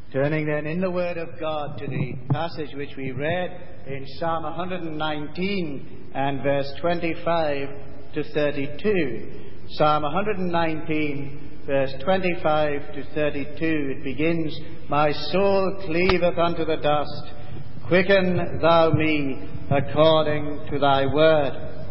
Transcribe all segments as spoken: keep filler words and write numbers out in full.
Turning then in the Word of God to the passage which we read in Psalm one hundred nineteen and verse twenty-five to thirty-two. Psalm one hundred nineteen, verse twenty-five to thirty-two. It begins, "My soul cleaveth unto the dust. Quicken thou me according to thy word."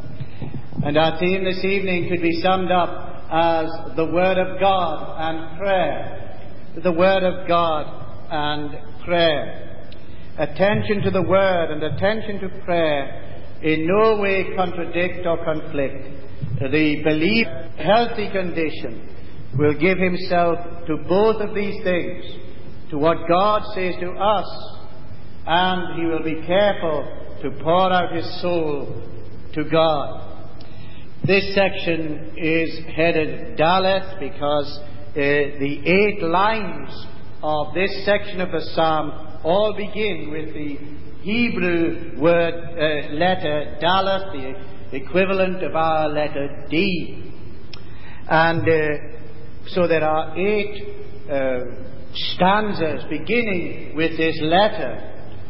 And our theme this evening could be summed up as the Word of God and prayer. The Word of God and prayer. Attention to the Word and attention to prayer in no way contradict or conflict. The believer, healthy condition, will give himself to both of these things, to what God says to us, and he will be careful to pour out his soul to God. This section is headed Daleth because uh, the eight lines of this section of the psalm all begin with the Hebrew word uh, letter Daleth, the equivalent of our letter D. And uh, so there are eight uh, stanzas beginning with this letter.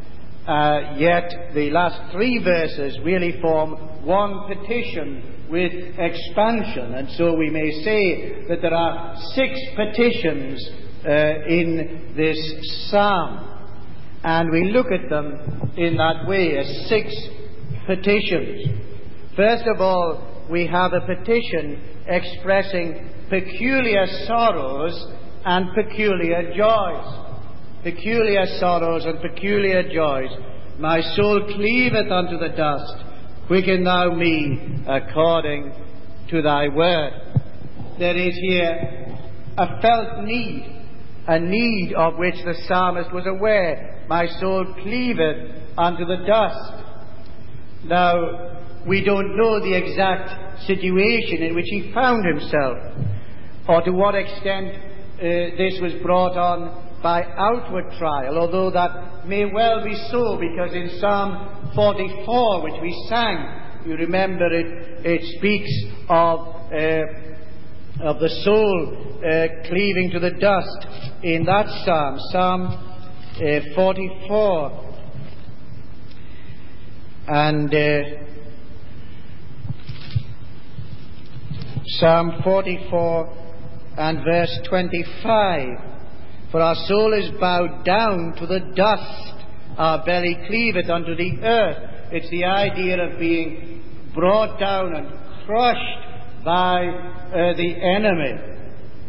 Uh, yet the last three verses really form one petition with expansion, and so we may say that there are six petitions uh, in this psalm, and we look at them in that way as six petitions. First of all, we have a petition expressing peculiar sorrows and peculiar joys. Peculiar sorrows and peculiar joys. "My soul cleaveth unto the dust. Quicken thou me according to thy word." There is here a felt need, a need of which the psalmist was aware. "My soul cleaveth unto the dust." Now, we don't know the exact situation in which he found himself, or to what extent uh, this was brought on by outward trial, although that may well be so, because in Psalm forty-four, which we sang, you remember it, it speaks of, uh, of the soul uh, cleaving to the dust in that psalm, Psalm uh, forty-four. And uh, Psalm forty-four and verse twenty-five. "For our soul is bowed down to the dust, our belly cleaveth unto the earth." It's the idea of being brought down and crushed by uh, the enemy.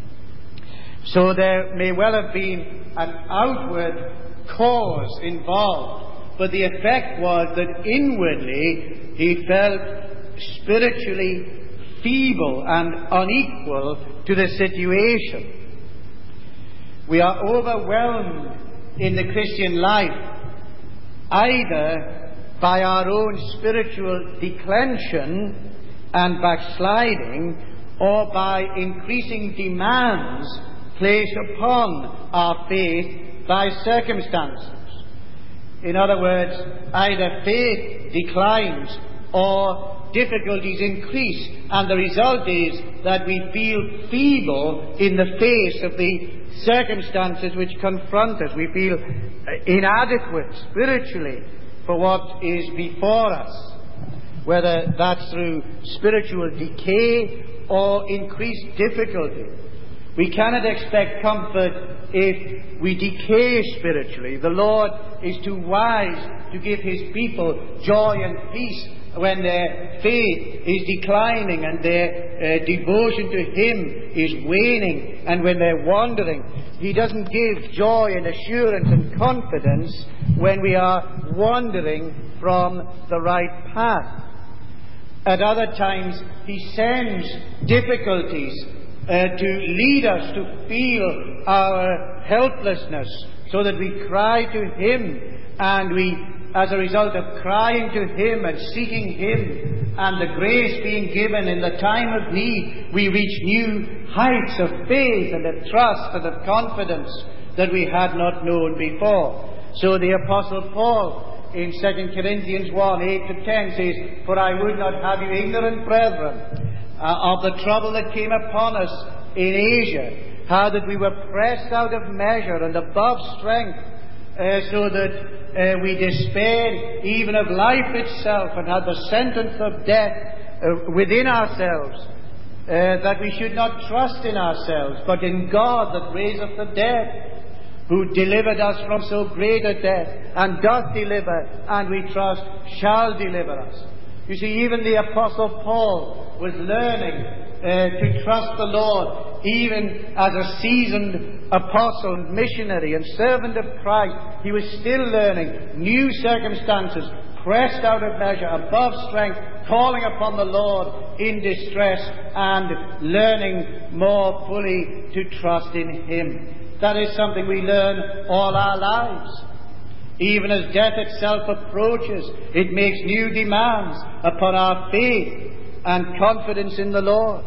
So there may well have been an outward cause involved, but the effect was that inwardly he felt spiritually feeble and unequal to the situation. We are overwhelmed in the Christian life either by our own spiritual declension and backsliding, or by increasing demands placed upon our faith by circumstances. In other words, either faith declines or difficulties increase, and the result is that we feel feeble in the face of the circumstances which confront us. We feel inadequate spiritually for what is before us, whether that's through spiritual decay or increased difficulty. We cannot expect comfort if we decay spiritually. The Lord is too wise to give his people joy and peace when their faith is declining and their uh, devotion to him is waning, and when they're wandering. He doesn't give joy and assurance and confidence when we are wandering from the right path. At other times, he sends difficulties uh, to lead us to feel our helplessness, so that we cry to him, and we, as a result of crying to him and seeking him, and the grace being given in the time of need, we reach new heights of faith and of trust and of confidence that we had not known before. So the Apostle Paul in Second Corinthians one, eight to ten says, "For I would not have you ignorant, brethren, uh, of the trouble that came upon us in Asia, how that we were pressed out of measure and above strength, uh, so that uh, we despaired even of life itself, and had the sentence of death uh, within ourselves, uh, that we should not trust in ourselves, but in God that raiseth the dead, who delivered us from so great a death, and doth deliver, and we trust shall deliver us. You see, even the Apostle Paul was learning uh, to trust the Lord, even as a seasoned apostle and missionary and servant of Christ. He was still learning new circumstances, pressed out of measure, above strength, calling upon the Lord in distress, and learning more fully to trust in Him. That is something we learn all our lives. Even as death itself approaches, it makes new demands upon our faith and confidence in the Lord.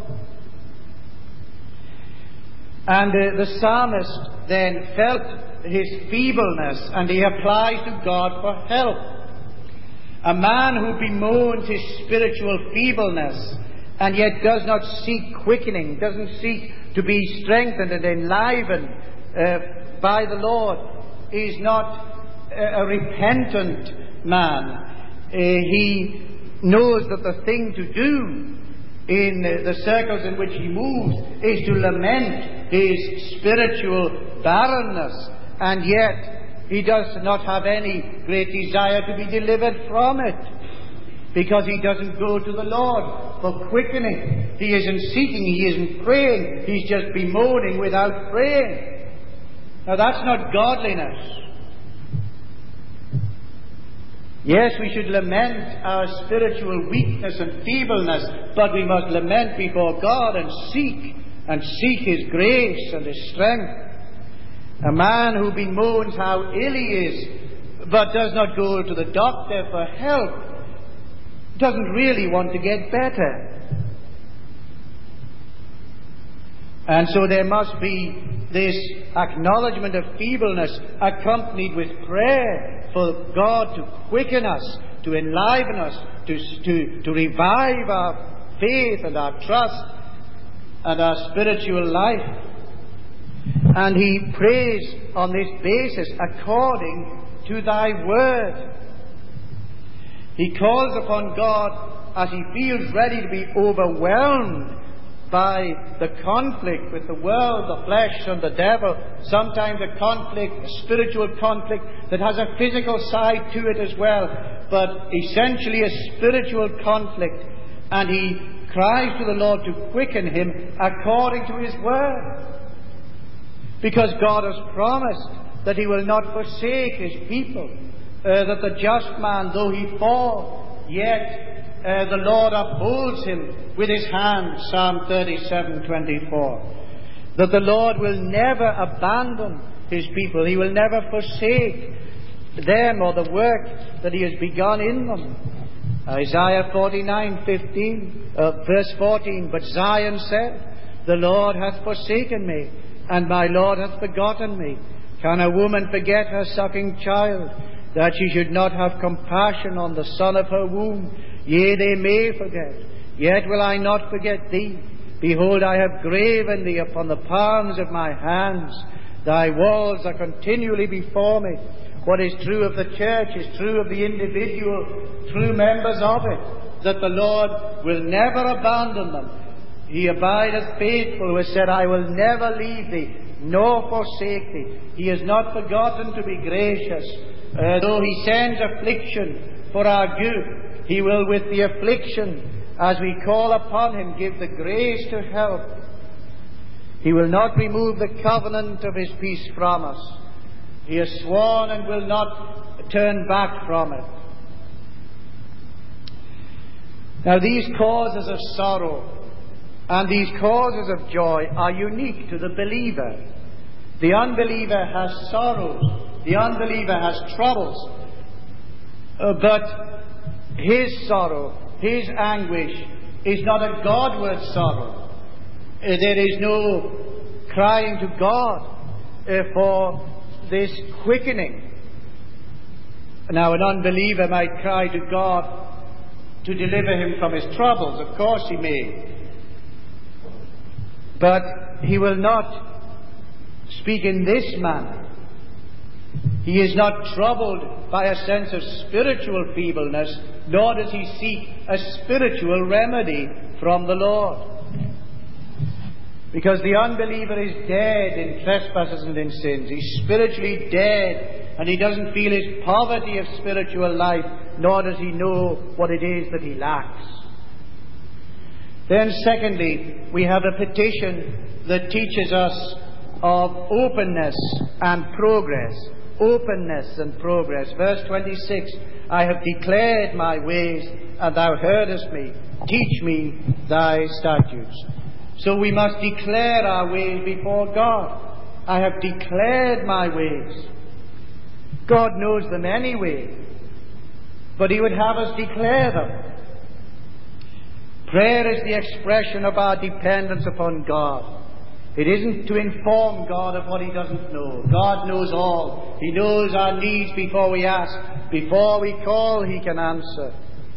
And uh, the psalmist then felt his feebleness, and he applies to God for help. A man who bemoans his spiritual feebleness and yet does not seek quickening, doesn't seek to be strengthened and enlivened uh, by the Lord, is not a repentant man. Uh, he knows that the thing to do in uh, the circles in which he moves is to lament his spiritual barrenness, and yet he does not have any great desire to be delivered from it, because he doesn't go to the Lord for quickening. He isn't seeking, he isn't praying, he's just bemoaning without praying. Now that's not godliness. Yes, we should lament our spiritual weakness and feebleness, but we must lament before God and seek, and seek His grace and His strength. A man who bemoans how ill he is, but does not go to the doctor for help, doesn't really want to get better. And so there must be this acknowledgement of feebleness accompanied with prayer for God to quicken us, to enliven us, to, to, to revive our faith and our trust and our spiritual life. And he prays on this basis, according to thy word. He calls upon God as he feels ready to be overwhelmed by the conflict with the world, the flesh, and the devil. Sometimes a conflict, a spiritual conflict that has a physical side to it as well, but essentially a spiritual conflict. And he cries to the Lord to quicken him according to His word. Because God has promised that He will not forsake His people, uh, that the just man, though he fall, yet Uh, the Lord upholds him with His hand, Psalm thirty-seven twenty-four. That the Lord will never abandon His people. He will never forsake them or the work that He has begun in them. Isaiah forty-nine fifteen, uh, verse fourteen, but Zion said, the Lord hath forsaken me, and my Lord hath forgotten me. Can a woman forget her sucking child, that she should not have compassion on the son of her womb? Yea, they may forget, yet will I not forget thee. Behold, I have graven thee upon the palms of my hands. Thy walls are continually before me. What is true of the church is true of the individual, true members of it, that the Lord will never abandon them. He abideth faithful, who has said, I will never leave thee, nor forsake thee. He has not forgotten to be gracious. Uh, though He sends affliction for our good, He will with the affliction, as we call upon Him, give the grace to help. He will not remove the covenant of His peace from us. He has sworn and will not turn back from it. Now these causes of sorrow and these causes of joy are unique to the believer. The unbeliever has sorrows. The unbeliever has troubles. Uh, but his sorrow, his anguish, is not a Godward sorrow. Uh, there is no crying to God uh, for this quickening. Now, an unbeliever might cry to God to deliver him from his troubles. Of course he may. But he will not speak in this manner. He is not troubled by a sense of spiritual feebleness, nor does he seek a spiritual remedy from the Lord. Because the unbeliever is dead in trespasses and in sins. He's spiritually dead, and he doesn't feel his poverty of spiritual life, nor does he know what it is that he lacks. Then secondly, we have a petition that teaches us of openness and progress. Openness and progress. Verse twenty-six, I have declared my ways, and thou heardest me. Teach me thy statutes. So we must declare our ways before God. I have declared my ways. God knows them anyway, but He would have us declare them. Prayer is the expression of our dependence upon God. It isn't to inform God of what He doesn't know. God knows all. He knows our needs before we ask. Before we call, He can answer.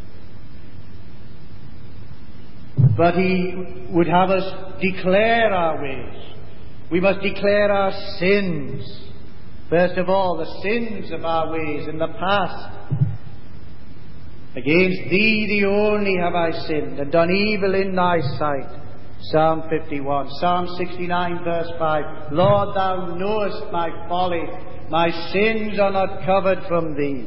But He would have us declare our ways. We must declare our sins. First of all, the sins of our ways in the past. Against Thee, Thee only, have I sinned, and done evil in Thy sight. Psalm fifty-one. Psalm sixty-nine, verse five. Lord, Thou knowest my folly. My sins are not covered from Thee.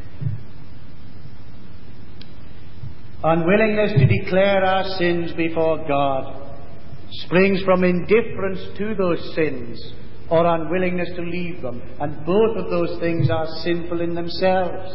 Unwillingness to declare our sins before God springs from indifference to those sins, or unwillingness to leave them. And both of those things are sinful in themselves.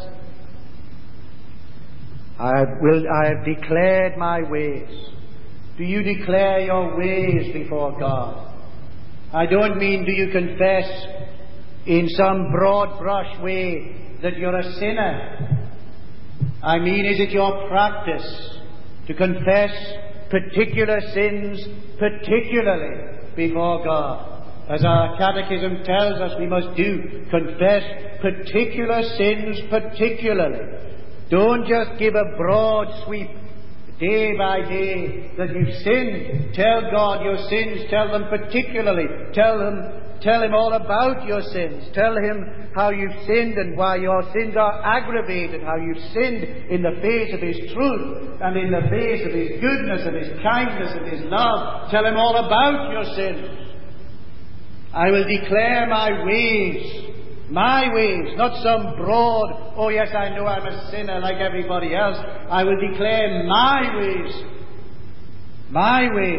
I will, I have declared my ways. Do you declare your ways before God? I don't mean do you confess in some broad brush way that you're a sinner. I mean, is it your practice to confess particular sins particularly before God? As our catechism tells us we must do, confess particular sins particularly. Don't just give a broad sweep day by day that you've sinned. Tell God your sins. Tell them particularly. Tell Him, tell Him all about your sins. Tell Him how you've sinned and why your sins are aggravated. How you've sinned in the face of His truth and in the face of His goodness and His kindness and His love. Tell Him all about your sins. I will declare my ways. My ways, not some broad, oh yes, I know I'm a sinner like everybody else. I will declare my ways. My way.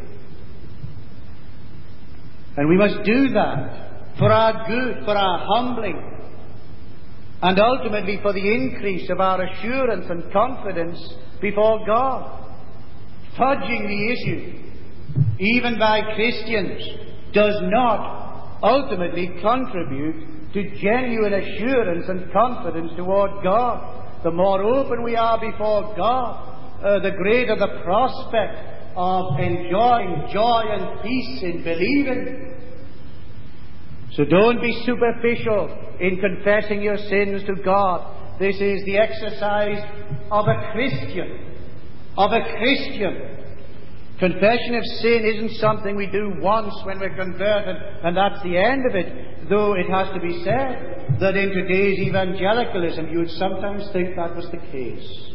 And we must do that for our good, for our humbling, and ultimately for the increase of our assurance and confidence before God. Fudging the issue, even by Christians, does not ultimately contribute to genuine assurance and confidence toward God. The more open we are before God, uh, the greater the prospect of enjoying joy and peace in believing. So don't be superficial in confessing your sins to God. This is the exercise of a Christian. Of a Christian. Confession of sin isn't something we do once when we're converted and that's the end of it, though it has to be said that in today's evangelicalism you would sometimes think that was the case.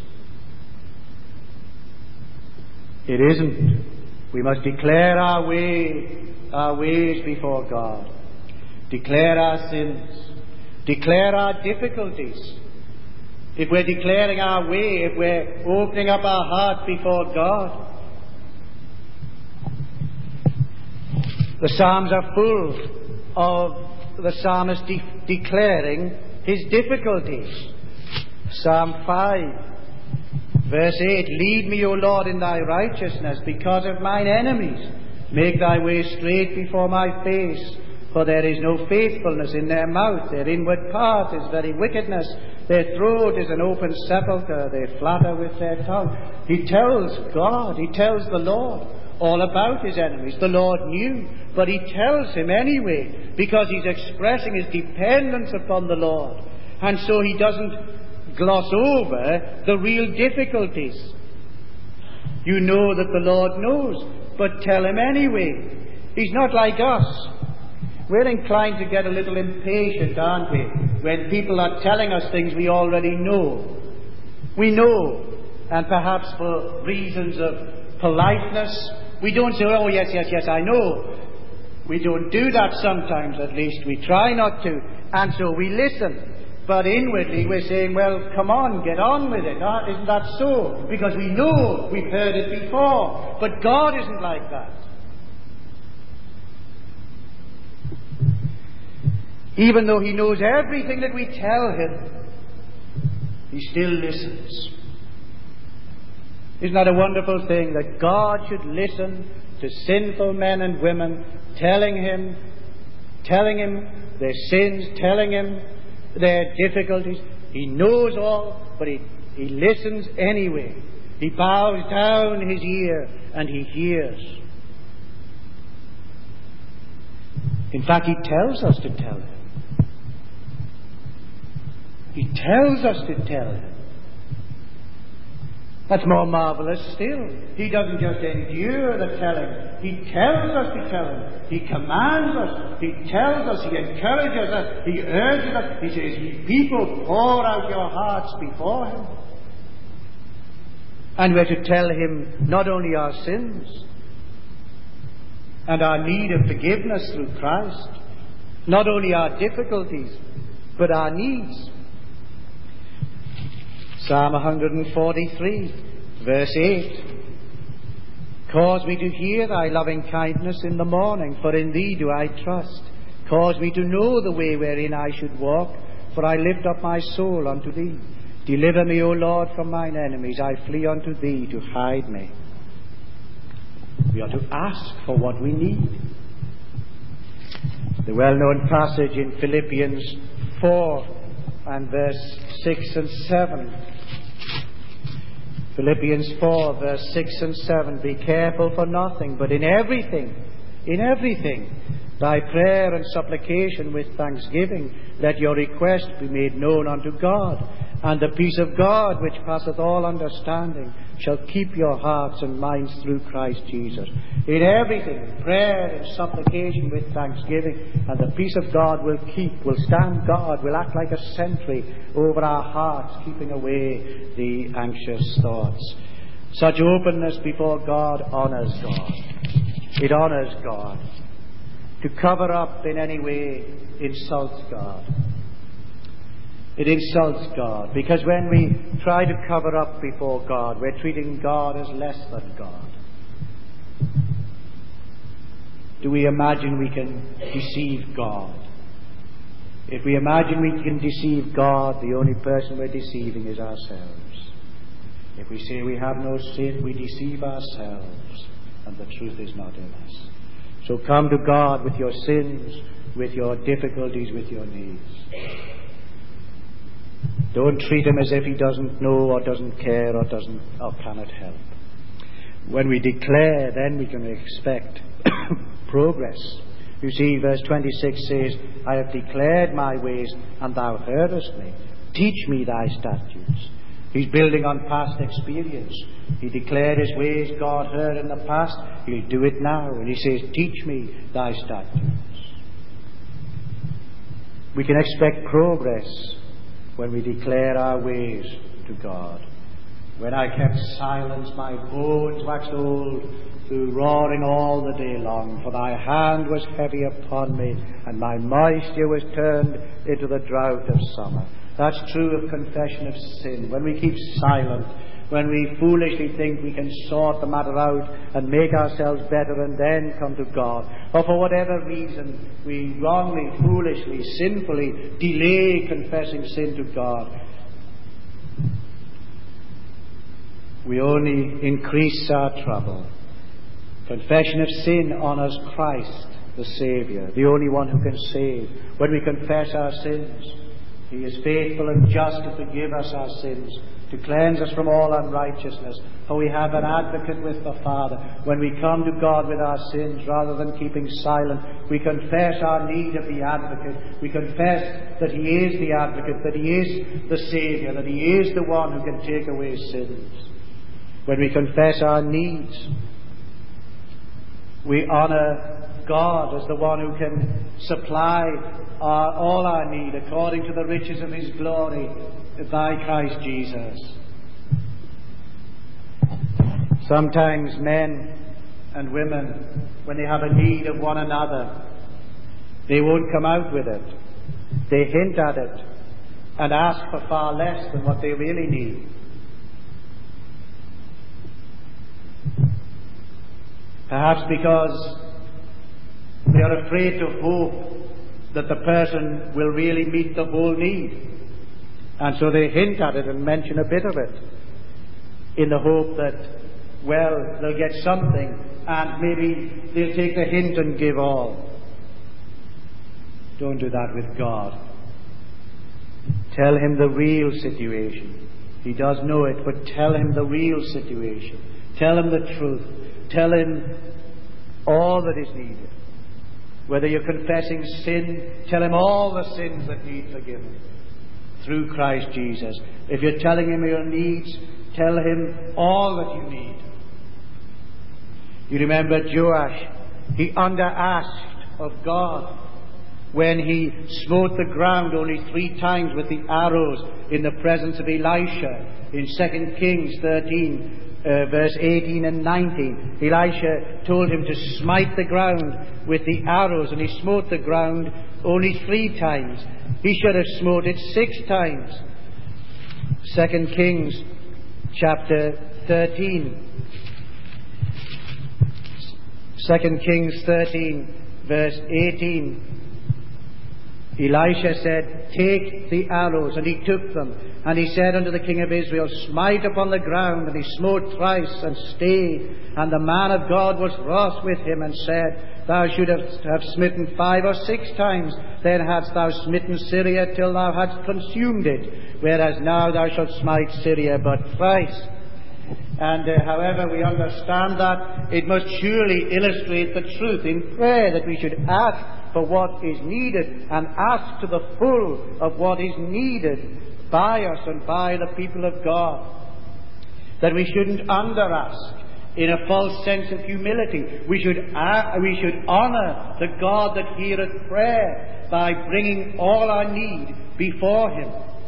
It isn't. We must declare our way, our ways before God. Declare our sins. Declare our difficulties. If we're declaring our way, if we're opening up our heart before God, the Psalms are full of the psalmist de- declaring his difficulties. Psalm five, verse eight, lead me, O Lord, in thy righteousness because of mine enemies. Make thy way straight before my face, for there is no faithfulness in their mouth. Their inward part is very wickedness. Their throat is an open sepulchre. They flatter with their tongue. He tells God, he tells the Lord all about his enemies. The Lord knew, but he tells him anyway, because he's expressing his dependence upon the Lord. And so he doesn't gloss over the real difficulties. You know that the Lord knows, but tell him anyway. He's not like us. We're inclined to get a little impatient, aren't we, when people are telling us things we already know. We know, and perhaps for reasons of politeness, we don't say, oh, yes, yes, yes, I know. We don't do that sometimes, at least. We try not to, and so we listen. But inwardly we're saying, well, come on, get on with it. Ah, isn't that so? Because we know, we've heard it before. But God isn't like that. Even though He knows everything that we tell Him, He still listens. Isn't that a wonderful thing, that God should listen to sinful men and women telling Him, telling Him their sins, telling Him their difficulties? He knows all, but he, he listens anyway. He bows down His ear and He hears. In fact, He tells us to tell Him. He tells us to tell Him. That's more marvelous still. He doesn't just endure the telling. He tells us to tell Him. He commands us. He tells us. He encourages us. He urges us. He says, "Ye people, pour out your hearts before Him." And we're to tell Him not only our sins and our need of forgiveness through Christ, not only our difficulties, but our needs. Psalm one forty-three, verse eight. Cause me to hear thy loving kindness in the morning, for in thee do I trust. Cause me to know the way wherein I should walk, for I lift up my soul unto thee. Deliver me, O Lord, from mine enemies. I flee unto thee to hide me. We are to ask for what we need. The well-known passage in Philippians four and verse six and seven. Philippians four, verse six and seven. Be careful for nothing, but in everything, in everything, by prayer and supplication with thanksgiving, let your request be made known unto God. And the peace of God, which passeth all understanding, shall keep your hearts and minds through Christ Jesus. In everything, prayer and supplication with thanksgiving, and the peace of God will keep, will stand guard, will act like a sentry over our hearts, keeping away the anxious thoughts. Such openness before God honors God. It honors God. To cover up in any way insults God. It insults God, because when we try to cover up before God, we're treating God as less than God. Do we imagine we can deceive God? If we imagine we can deceive God, the only person we're deceiving is ourselves. If we say we have no sin, we deceive ourselves, and the truth is not in us. So come to God with your sins, with your difficulties, with your needs. Don't treat Him as if He doesn't know or doesn't care or doesn't or cannot help. When we declare, then we can expect progress. You see, verse twenty-six says, I have declared my ways, and thou heardest me. Teach me thy statutes. He's building on past experience. He declared His ways, God heard in the past. He'll do it now. And He says, teach me thy statutes. We can expect progress when we declare our ways to God. When I kept silence, my bones waxed old through roaring all the day long, for thy hand was heavy upon me, and my moisture was turned into the drought of summer. That's true of confession of sin. When we keep silent, when we foolishly think we can sort the matter out and make ourselves better and then come to God, or for whatever reason we wrongly, foolishly, sinfully delay confessing sin to God, we only increase our trouble. Confession of sin honors Christ, the Saviour, the only one who can save. When we confess our sins, He is faithful and just to forgive us our sins, to cleanse us from all unrighteousness. For we have an advocate with the Father. When we come to God with our sins, rather than keeping silent, we confess our need of the advocate. We confess that He is the advocate, that He is the Saviour, that He is the one who can take away sins. When we confess our needs, we honour God as the one who can supply our, all our need according to the riches of His glory by Christ Jesus. Sometimes men and women, when they have a need of one another, they won't come out with it. They hint at it and ask for far less than what they really need. Perhaps because they are afraid to hope that the person will really meet the whole need. And so they hint at it and mention a bit of it in the hope that, well, they'll get something and maybe they'll take the hint and give all. Don't do that with God. Tell Him the real situation. He does know it, but tell Him the real situation. Tell Him the truth. Tell Him all that is needed. Whether you're confessing sin, tell Him all the sins that need forgiven through Christ Jesus. If you're telling Him your needs, tell Him all that you need. You remember Joash, he under-asked of God when he smote the ground only three times with the arrows in the presence of Elisha in Second Kings thirteen, uh, verse eighteen and nineteen. Elisha told him to smite the ground with the arrows, and he smote the ground only three times. He should have smote it six times. Second Kings chapter thirteen. Second Kings thirteen, verse eighteen. Elisha said, "Take the arrows," and he took them. And he said unto the king of Israel, "Smite upon the ground." And he smote thrice and stayed. And the man of God was wroth with him and said, "Thou shouldst have smitten five or six times, then hadst thou smitten Syria till thou hadst consumed it. Whereas now thou shalt smite Syria but thrice." And uh, however we understand that, it must surely illustrate the truth in prayer that we should ask for what is needed and ask to the full of what is needed by us and by the people of God. That we shouldn't under-ask in a false sense of humility. We should, uh, we should honour the God that heareth prayer by bringing all our need before Him.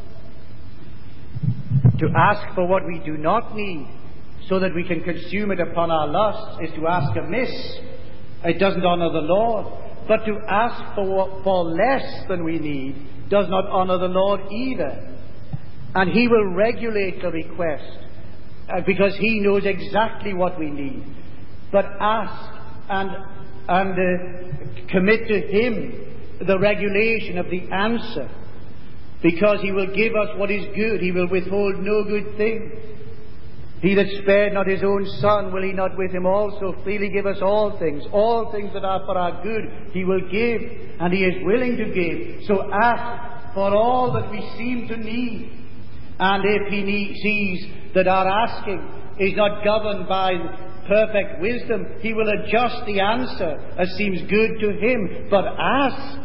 To ask for what we do not need so that we can consume it upon our lusts is to ask amiss. It doesn't honour the Lord. But to ask for, for less than we need does not honour the Lord either. And He will regulate the request uh, because He knows exactly what we need. But ask and, and uh, commit to Him the regulation of the answer, because He will give us what is good. He will withhold no good thing. He that spared not His own Son, will He not with Him also freely give us all things? All things that are for our good He will give, and He is willing to give. So ask for all that we seem to need. And if He need, sees that our asking is not governed by perfect wisdom, He will adjust the answer as seems good to Him. But ask.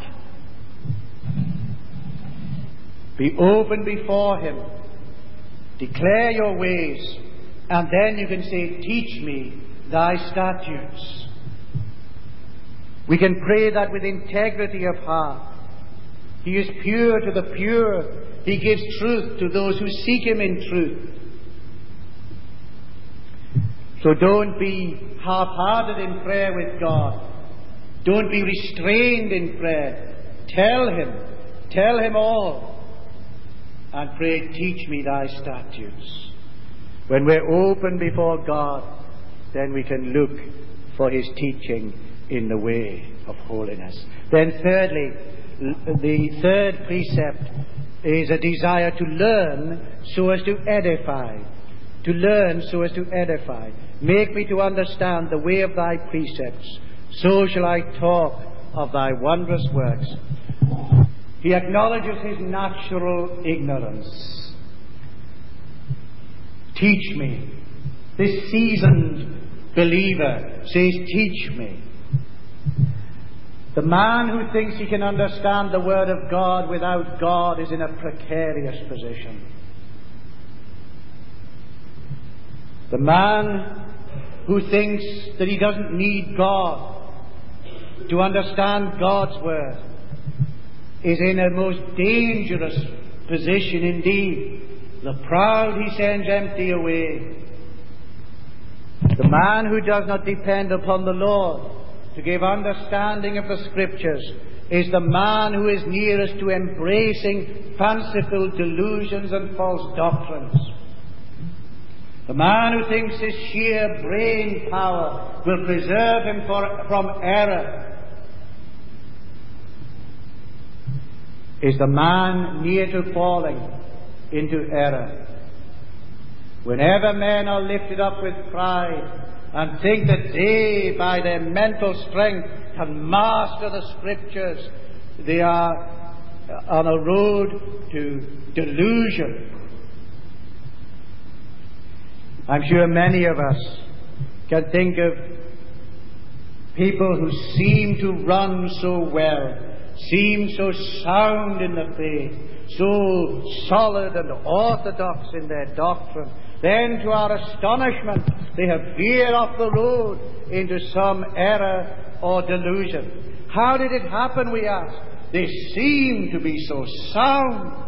Be open before Him. Declare your ways. And then you can say, "Teach me thy statutes." We can pray that with integrity of heart. He is pure to the pure. He gives truth to those who seek Him in truth. So don't be half-hearted in prayer with God. Don't be restrained in prayer. Tell Him. Tell Him all. And pray, "Teach me thy statutes." When we're open before God, then we can look for His teaching in the way of holiness. Then thirdly, the third precept is a desire to learn so as to edify. To learn so as to edify. Make me to understand the way of thy precepts, so shall I talk of thy wondrous works. He acknowledges his natural ignorance. Teach me. This seasoned believer says, "Teach me." The man who thinks he can understand the Word of God without God is in a precarious position. The man who thinks that he doesn't need God to understand God's Word is in a most dangerous position indeed. The proud He sends empty away. The man who does not depend upon the Lord to give understanding of the Scriptures is the man who is nearest to embracing fanciful delusions and false doctrines. The man who thinks his sheer brain power will preserve him for, from error is the man near to falling into error. Whenever men are lifted up with pride and think that they, by their mental strength, can master the Scriptures, they are on a road to delusion. I'm sure many of us can think of people who seem to run so well, seem so sound in the faith, so solid and orthodox in their doctrine. Then, to our astonishment, they have veered off the road into some error or delusion. How did it happen, we ask? They seem to be so sound.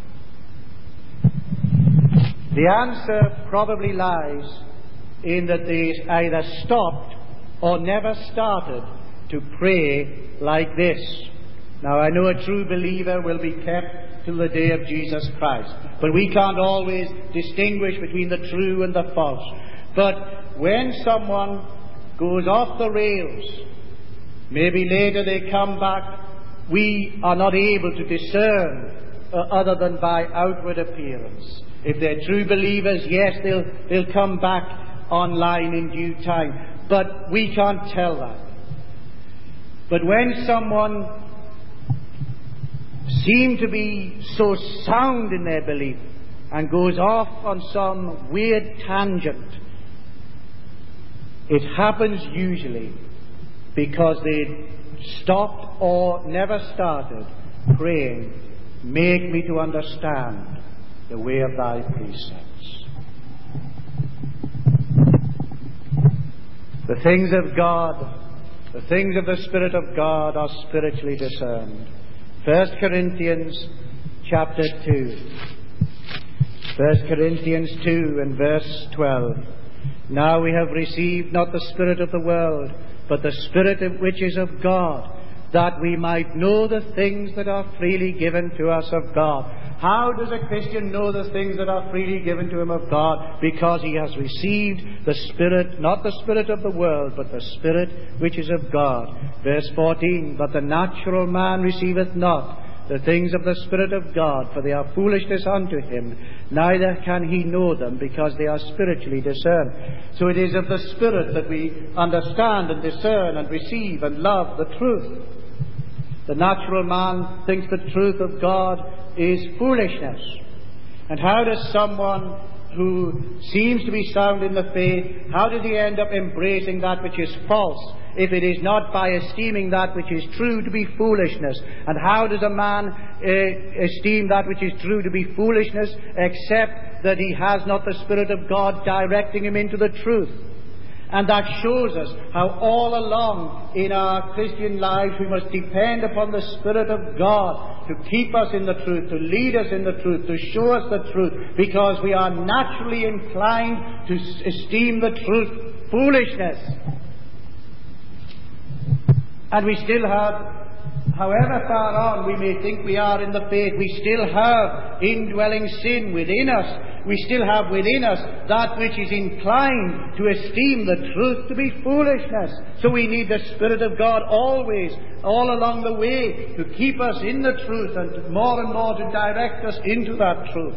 The answer probably lies in that they either stopped or never started to pray like this. Now, I know a true believer will be kept till the day of Jesus Christ, but we can't always distinguish between the true and the false. But when someone goes off the rails, maybe later they come back, we are not able to discern uh, other than by outward appearance. If they're true believers, yes, they'll, they'll come back online in due time. But we can't tell that. But when someone seems to be so sound in their belief and goes off on some weird tangent, it happens usually because they stopped or never started praying, "Make me to understand the way of thy precepts." The things of God, the things of the Spirit of God are spiritually discerned. First Corinthians chapter two. First Corinthians two and verse twelve. Now we have received not the spirit of the world, but the Spirit which is of God, that we might know the things that are freely given to us of God. How does a Christian know the things that are freely given to him of God? Because he has received the Spirit, not the spirit of the world, but the Spirit which is of God. Verse fourteen, but the natural man receiveth not the things of the Spirit of God, for they are foolishness unto him, neither can he know them, because they are spiritually discerned. So it is of the Spirit that we understand and discern and receive and love the truth. The natural man thinks the truth of God is foolishness. And how does someone who seems to be sound in the faith, how does he end up embracing that which is false, if it is not by esteeming that which is true to be foolishness? And how does a man uh, esteem that which is true to be foolishness, except that he has not the Spirit of God directing him into the truth? And that shows us how all along in our Christian lives we must depend upon the Spirit of God to keep us in the truth, to lead us in the truth, to show us the truth, because we are naturally inclined to esteem the truth foolishness. And we still have, however far on we may think we are in the faith, we still have indwelling sin within us. We still have within us that which is inclined to esteem the truth to be foolishness. So we need the Spirit of God always, all along the way, to keep us in the truth and more and more to direct us into that truth.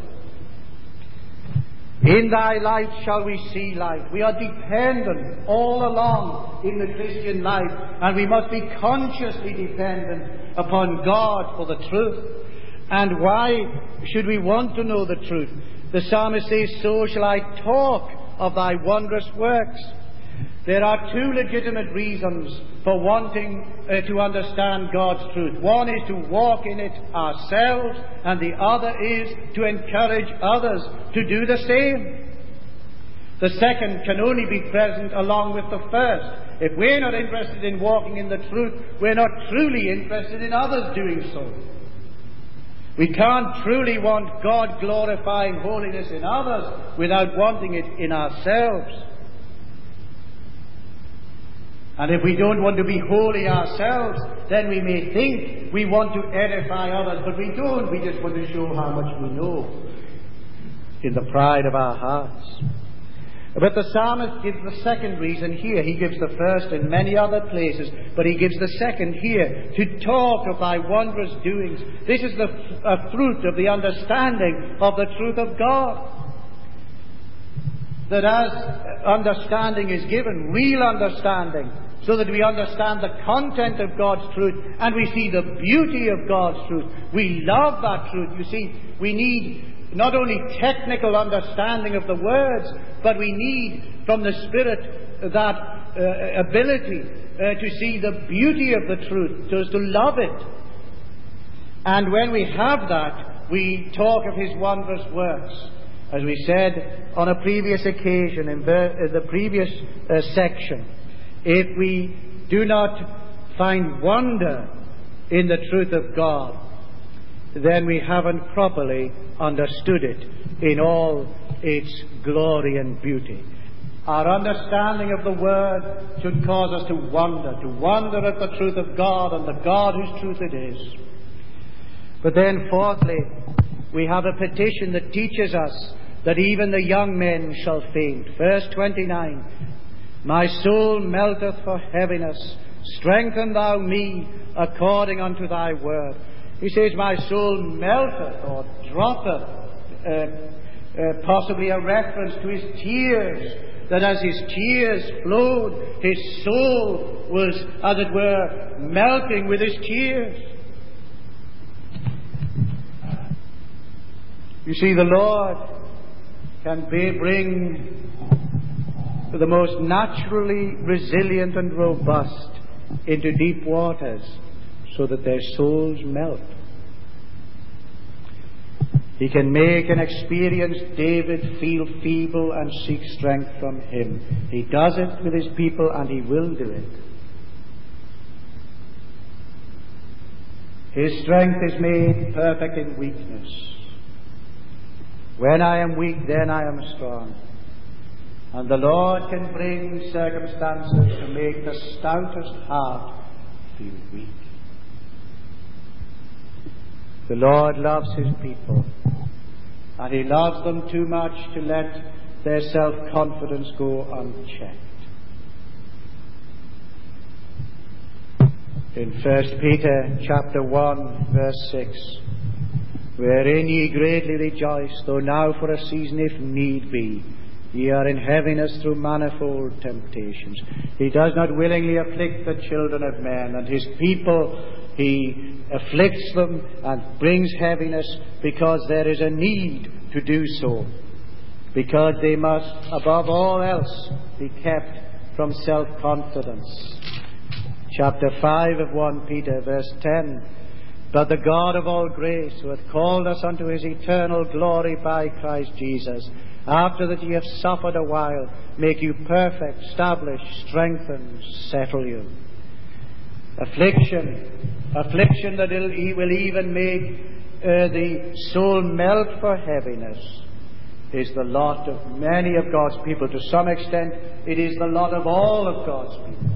In thy light shall we see light. We are dependent all along in the Christian life, and we must be consciously dependent upon God for the truth. And why should we want to know the truth? The psalmist says, so shall I talk of thy wondrous works. There are two legitimate reasons for wanting uh, to understand God's truth. One is to walk in it ourselves, and the other is to encourage others to do the same. The second can only be present along with the first. If we're not interested in walking in the truth, we're not truly interested in others doing so. We can't truly want God-glorifying holiness in others without wanting it in ourselves. And if we don't want to be holy ourselves, then we may think we want to edify others, but we don't. We just want to show how much we know in the pride of our hearts. But the psalmist gives the second reason here. He gives the first in many other places, but he gives the second here, to talk of thy wondrous doings. This is the a fruit of the understanding of the truth of God. That as understanding is given, real understanding, so that we understand the content of God's truth and we see the beauty of God's truth. We love that truth. You see, we need not only technical understanding of the words, but we need from the Spirit that uh, ability uh, to see the beauty of the truth, so as to love it. And when we have that, we talk of His wondrous works. As we said on a previous occasion, in the, in the previous uh, section, if we do not find wonder in the truth of God, then we haven't properly understood it in all its glory and beauty. Our understanding of the Word should cause us to wonder, to wonder at the truth of God and the God whose truth it is. But then, fourthly, we have a petition that teaches us that even the young men shall faint. Verse twenty-nine, my soul melteth for heaviness, strengthen thou me according unto thy word. He says, my soul melteth or droppeth, uh, uh, possibly a reference to his tears, that as his tears flowed, his soul was, as it were, melting with his tears. You see, the Lord can be, bring the most naturally resilient and robust into deep waters, so that their souls melt. He can make an experienced David feel feeble and seek strength from Him. He does it with His people, and He will do it. His strength is made perfect in weakness. When I am weak, then I am strong. And the Lord can bring circumstances to make the stoutest heart feel weak. The Lord loves His people, and He loves them too much to let their self-confidence go unchecked. In First Peter chapter one, verse six, wherein ye greatly rejoice, though now for a season, if need be, ye are in heaviness through manifold temptations. He does not willingly afflict the children of men, and His people He afflicts them and brings heaviness because there is a need to do so, because they must, above all else, be kept from self-confidence. Chapter five of First Peter, verse ten, but the God of all grace, who hath called us unto His eternal glory by Christ Jesus, after that ye have suffered a while, make you perfect, establish, strengthen, settle you. Affliction, affliction that will even make uh, the soul melt for heaviness, is the lot of many of God's people. To some extent, it is the lot of all of God's people.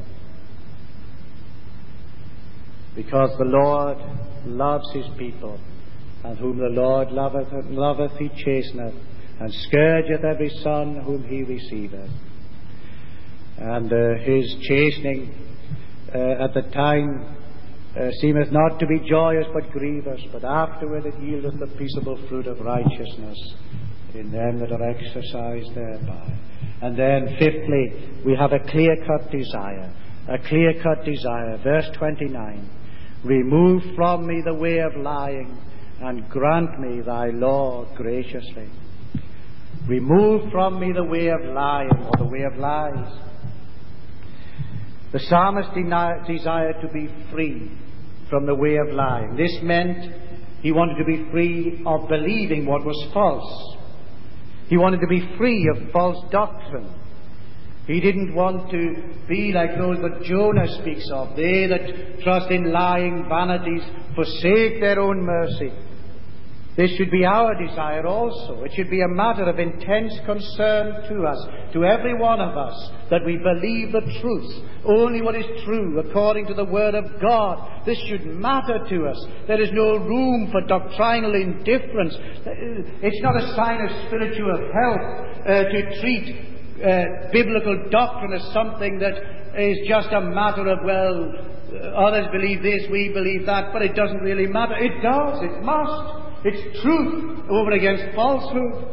Because the Lord loves His people, and whom the Lord loveth, loveth He chasteneth, and scourgeth every son whom He receiveth. And uh, His chastening uh, at the time uh, seemeth not to be joyous but grievous, but afterward it yieldeth the peaceable fruit of righteousness in them that are exercised thereby. And then fifthly, we have a clear-cut desire, a clear-cut desire. Verse twenty-nine, remove from me the way of lying, and grant me thy law graciously. Remove from me the way of lying, or the way of lies. The psalmist desired to be free from the way of lying. This meant he wanted to be free of believing what was false. He wanted to be free of false doctrine. He didn't want to be like those that Jonah speaks of. They that trust in lying vanities forsake their own mercy. This should be our desire also. It should be a matter of intense concern to us, to every one of us, that we believe the truth, only what is true according to the Word of God. This should matter to us. There is no room for doctrinal indifference. It's not a sign of spiritual health uh, to treat uh, biblical doctrine as something that is just a matter of, well, others believe this, we believe that, but it doesn't really matter. It does, it must. It's truth over against falsehood.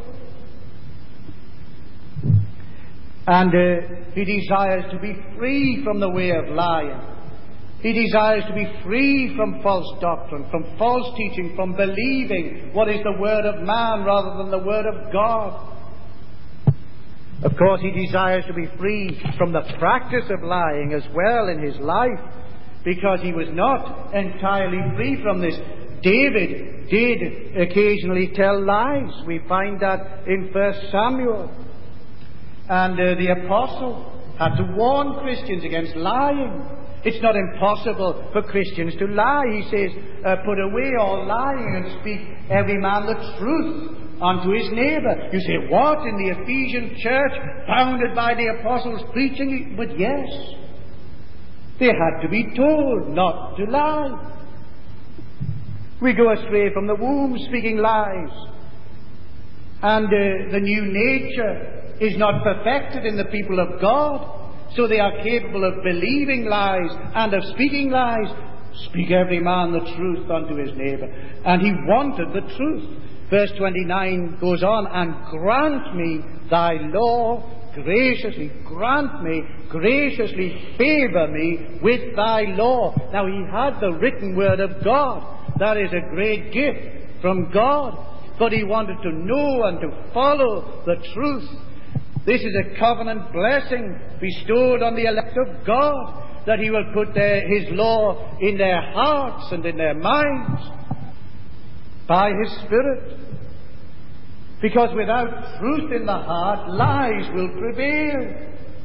And uh, he desires to be free from the way of lying. He desires to be free from false doctrine, from false teaching, from believing what is the word of man rather than the word of God. Of course, he desires to be free from the practice of lying as well in his life, because he was not entirely free from this. David did occasionally tell lies. We find that in First Samuel. And uh, the apostle had to warn Christians against lying. It's not impossible for Christians to lie. He says, uh, put away all lying and speak every man the truth unto his neighbour. You say, what? In the Ephesian church, founded by the apostles preaching? But yes, they had to be told not to lie. We go astray from the womb speaking lies. And uh, the new nature is not perfected in the people of God, so they are capable of believing lies and of speaking lies. Speak every man the truth unto his neighbour. And he wanted the truth. Verse twenty-nine goes on, and grant me thy law graciously, grant me, graciously favour me with thy law. Now he had the written word of God. That is a great gift from God. But he wanted to know and to follow the truth. This is a covenant blessing bestowed on the elect of God, that he will put their, his law in their hearts and in their minds by his Spirit. Because without truth in the heart, lies will prevail.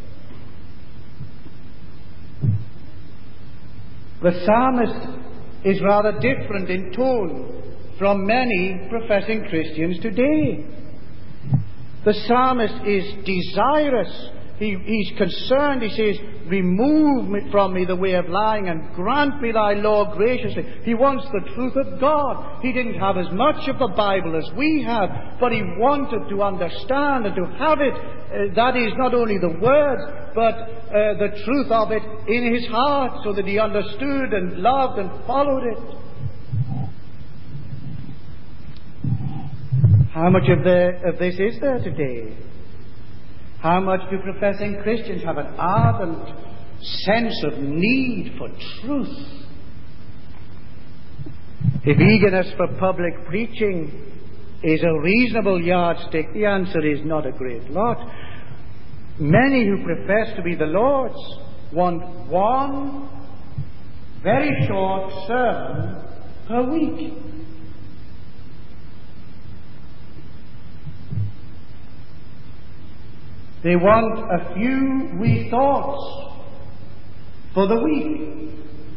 The psalmist is rather different in tone from many professing Christians today. The psalmist is desirous. He, he's concerned. He says, remove me from me the way of lying and grant me thy law graciously. He wants the truth of God. He didn't have as much of the Bible as we have, but he wanted to understand and to have it. Uh, that is not only the words, but uh, the truth of it in his heart, so that he understood and loved and followed it. How much of, the, of this is there today? How much do professing Christians have an ardent sense of need for truth? If eagerness for public preaching is a reasonable yardstick, the answer is not a great lot. Many who profess to be the Lord's want one very short sermon per week. They want a few wee thoughts for the week.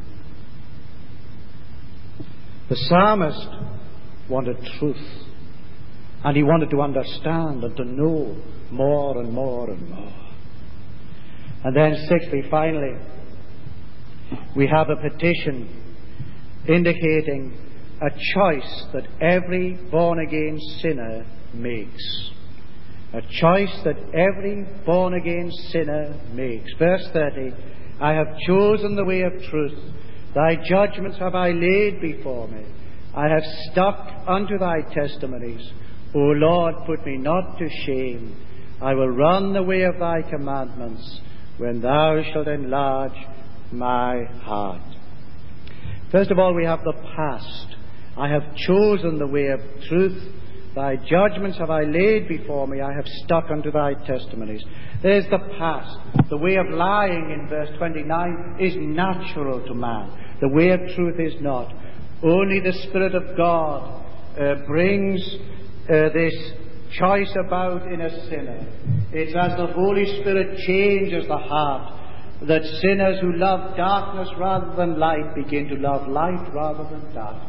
The psalmist wanted truth, and he wanted to understand and to know more and more and more. And then sixthly, finally, we have a petition indicating a choice that every born-again sinner makes. A choice that every born-again sinner makes. Verse thirty, I have chosen the way of truth. Thy judgments have I laid before me. I have stuck unto thy testimonies. O Lord, put me not to shame. I will run the way of thy commandments when thou shalt enlarge my heart. First of all, we have the past. I have chosen the way of truth. Thy judgments have I laid before me. I have stuck unto thy testimonies. There's the past. The way of lying in verse twenty-nine is natural to man. The way of truth is not. Only the Spirit of God uh, brings uh, this choice about in a sinner. It's as the Holy Spirit changes the heart that sinners who love darkness rather than light begin to love light rather than darkness.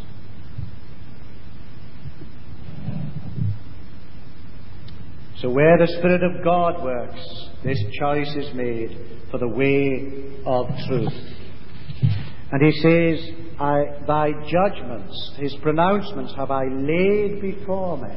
So where the Spirit of God works, this choice is made for the way of truth. And he says, I, thy judgments, his pronouncements, have I laid before me.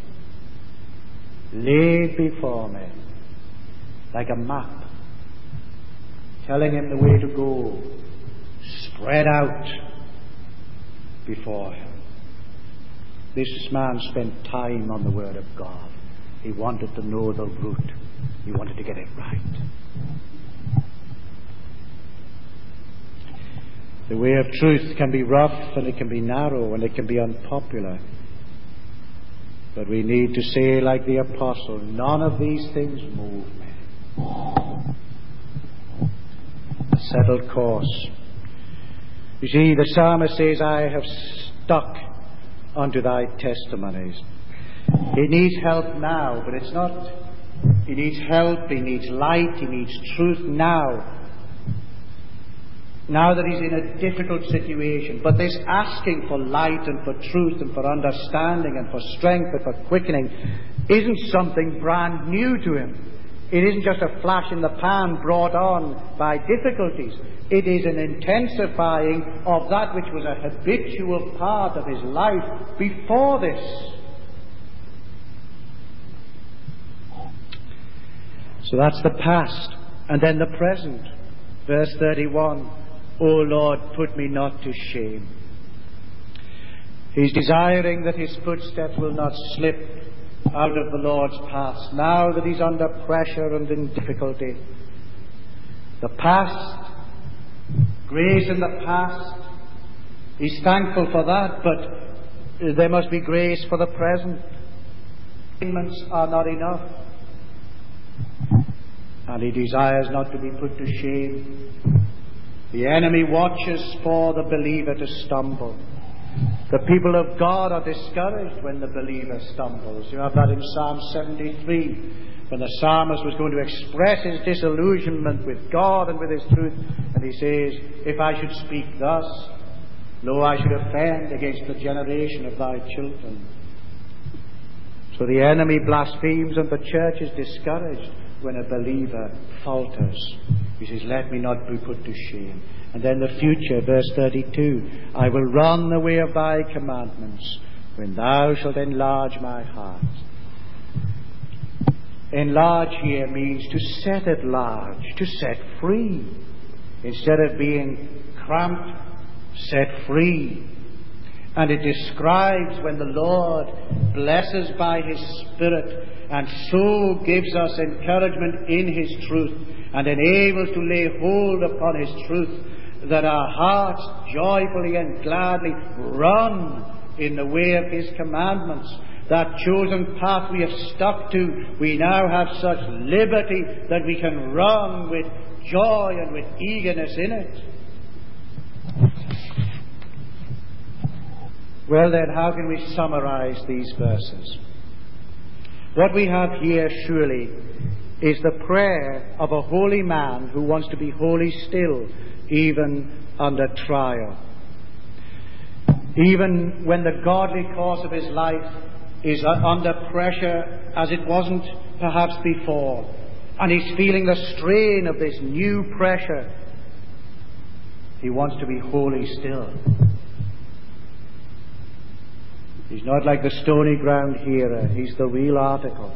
Laid before me. Like a map. Telling him the way to go. Spread out before him. This man spent time on the Word of God. He wanted to know the route. He wanted to get it right. The way of truth can be rough and it can be narrow and it can be unpopular. But we need to say like the apostle, none of these things move me. A settled course. You see, the psalmist says, I have stuck unto thy testimonies. He needs help now, but it's not. He needs help, he needs light, he needs truth now. Now that he's in a difficult situation. But this asking for light and for truth and for understanding and for strength and for quickening isn't something brand new to him. It isn't just a flash in the pan brought on by difficulties. It is an intensifying of that which was a habitual part of his life before this. So that's the past. And then the present. Verse thirty-one. O Lord, put me not to shame. He's desiring that his footsteps will not slip out of the Lord's path. Now that he's under pressure and in difficulty. The past, grace in the past, he's thankful for that, but there must be grace for the present. Payments are not enough. And he desires not to be put to shame. The enemy watches for the believer to stumble. The people of God are discouraged when the believer stumbles. You have that in Psalm seventy-three, when the psalmist was going to express his disillusionment with God and with his truth. And he says, if I should speak thus, lo, I should offend against the generation of thy children. So the enemy blasphemes and the church is discouraged when a believer falters. He says, let me not be put to shame. And then the future, verse thirty-two, I will run the way of thy commandments when thou shalt enlarge my heart. Enlarge here means to set at large, to set free. Instead of being cramped, set free. And it describes when the Lord blesses by His Spirit and so gives us encouragement in His truth and enables to lay hold upon His truth, that our hearts joyfully and gladly run in the way of His commandments. That chosen path we have stuck to, we now have such liberty that we can run with joy and with eagerness in it. Well then, how can we summarize these verses? What we have here surely is the prayer of a holy man who wants to be holy still, even under trial. Even when the godly course of his life is under pressure as it wasn't perhaps before, and he's feeling the strain of this new pressure, he wants to be holy still. He's not like the stony ground hearer. He's the real article.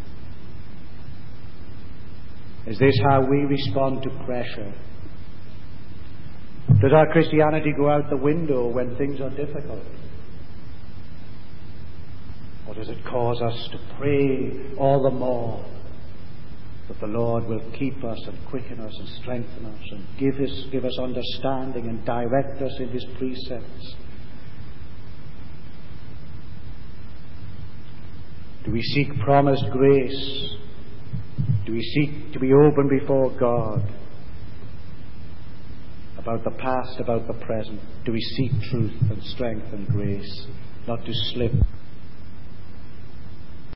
Is this how we respond to pressure? Does our Christianity go out the window when things are difficult? Or does it cause us to pray all the more that the Lord will keep us and quicken us and strengthen us and give us, give us understanding and direct us in His precepts? Do we seek promised grace? Do we seek to be open before God about the past, about the present? Do we seek truth and strength and grace, not to slip